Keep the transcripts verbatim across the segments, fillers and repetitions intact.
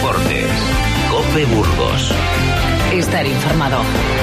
Deportes. COPE Burgos. Estar informado.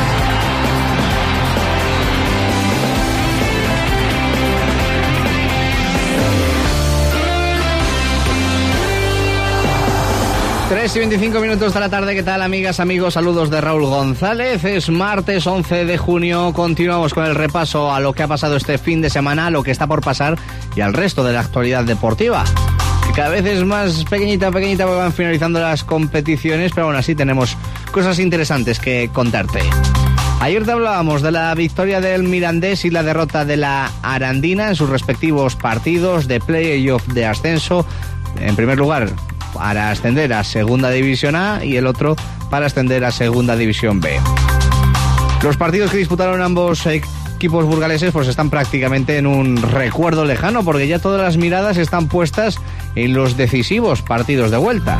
tres y veinticinco minutos de la tarde. ¿Qué tal, amigas, amigos? Saludos de Raúl González. Es martes once de junio. Continuamos con el repaso a lo que ha pasado este fin de semana, a lo que está por pasar y al resto de la actualidad deportiva, que cada vez es más pequeñita, pequeñita, porque van finalizando las competiciones, pero aún así tenemos cosas interesantes que contarte. Ayer te hablábamos de la victoria del Mirandés y la derrota de la Arandina en sus respectivos partidos de play-off de ascenso. En primer lugar, para ascender a Segunda División A y el otro para ascender a Segunda División B. Los partidos que disputaron ambos equipos burgaleses pues están prácticamente en un recuerdo lejano, porque ya todas las miradas están puestas en los decisivos partidos de vuelta.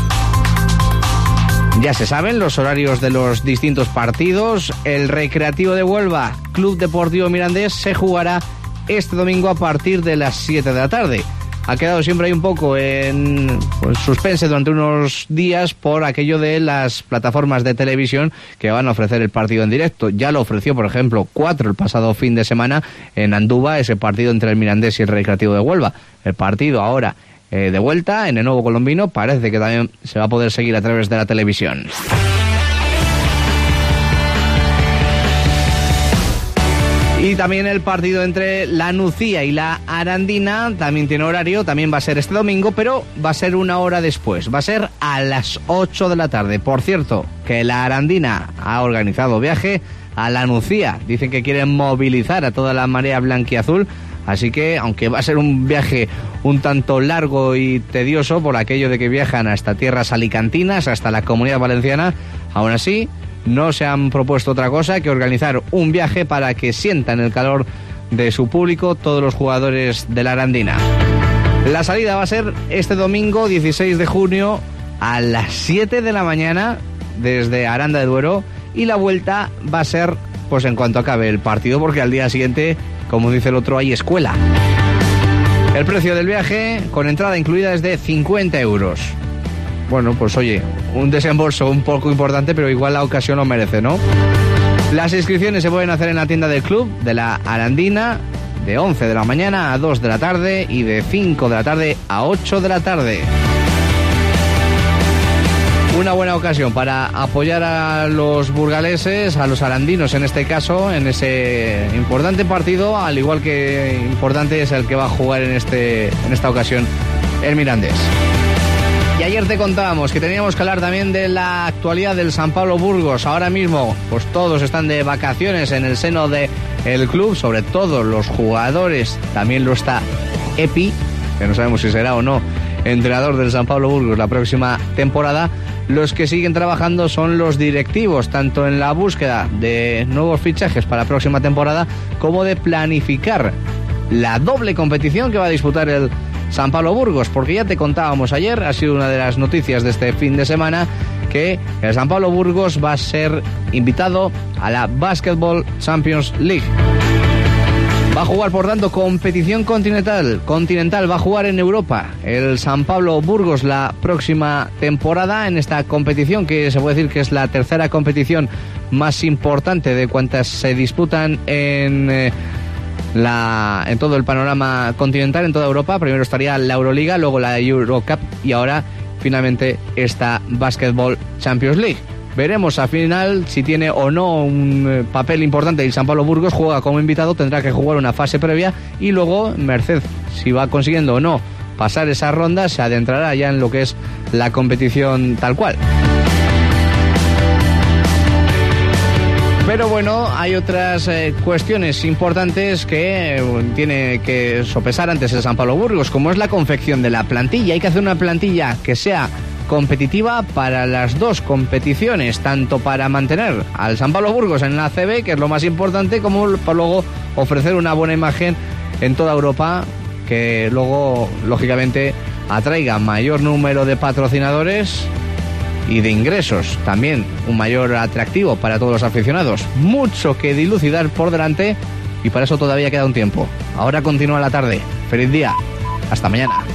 Ya se saben los horarios de los distintos partidos. El Recreativo de Huelva, Club Deportivo Mirandés, se jugará este domingo a partir de las siete de la tarde. Ha quedado siempre ahí un poco en pues, suspense durante unos días por aquello de las plataformas de televisión que van a ofrecer el partido en directo. Ya lo ofreció, por ejemplo, Cuatro el pasado fin de semana en Andúba, ese partido entre el Mirandés y el Recreativo de Huelva. El partido ahora eh, de vuelta en el Nuevo Colombino parece que también se va a poder seguir a través de la televisión. Y también el partido entre la Nucía y la Arandina también tiene horario, también va a ser este domingo, pero va a ser una hora después, va a ser a las ocho de la tarde. Por cierto, que la Arandina ha organizado viaje a la Nucía, dicen que quieren movilizar a toda la marea blanquiazul, así que aunque va a ser un viaje un tanto largo y tedioso por aquello de que viajan hasta tierras alicantinas, hasta la Comunidad Valenciana, aún así no se han propuesto otra cosa que organizar un viaje para que sientan el calor de su público todos los jugadores de la Arandina. La salida va a ser este domingo dieciséis de junio a las siete de la mañana desde Aranda de Duero, y la vuelta va a ser pues en cuanto acabe el partido, porque al día siguiente, como dice el otro, hay escuela. El precio del viaje con entrada incluida es de cincuenta euros. Bueno, pues oye, un desembolso un poco importante, pero igual la ocasión lo merece, ¿no? Las inscripciones se pueden hacer en la tienda del club de la Arandina de once de la mañana a dos de la tarde y de cinco de la tarde a ocho de la tarde. Una buena ocasión para apoyar a los burgaleses, a los arandinos en este caso, en ese importante partido, al igual que importante es el que va a jugar en, este, en esta ocasión el Mirandés. Y ayer te contábamos que teníamos que hablar también de la actualidad del San Pablo Burgos. Ahora mismo, pues todos están de vacaciones en el seno del club, sobre todo los jugadores. También lo está Epi, que no sabemos si será o no entrenador del San Pablo Burgos la próxima temporada. Los que siguen trabajando son los directivos, tanto en la búsqueda de nuevos fichajes para la próxima temporada, como de planificar la doble competición que va a disputar el San Pablo Burgos, porque ya te contábamos ayer, ha sido una de las noticias de este fin de semana, que el San Pablo Burgos va a ser invitado a la Basketball Champions League. Va a jugar, por tanto, competición continental. Continental va a jugar en Europa el San Pablo Burgos la próxima temporada en esta competición, que se puede decir que es la tercera competición más importante de cuantas se disputan en eh, La, en todo el panorama continental, en toda Europa. Primero estaría la Euroliga, luego la Eurocup y ahora finalmente esta Basketball Champions League. Veremos al final si tiene o no un papel importante. El San Pablo Burgos juega como invitado, tendrá que jugar una fase previa y luego, merced si va consiguiendo o no pasar esa ronda, se adentrará ya en lo que es la competición tal cual. Pero bueno, hay otras eh, cuestiones importantes que eh, tiene que sopesar antes el San Pablo Burgos, como es la confección de la plantilla. Hay que hacer una plantilla que sea competitiva para las dos competiciones, tanto para mantener al San Pablo Burgos en la A C B, que es lo más importante, como para luego ofrecer una buena imagen en toda Europa, que luego, lógicamente, atraiga mayor número de patrocinadores y de ingresos, también un mayor atractivo para todos los aficionados. Mucho que dilucidar por delante y para eso todavía queda un tiempo. Ahora continúa la tarde. Feliz día. Hasta mañana.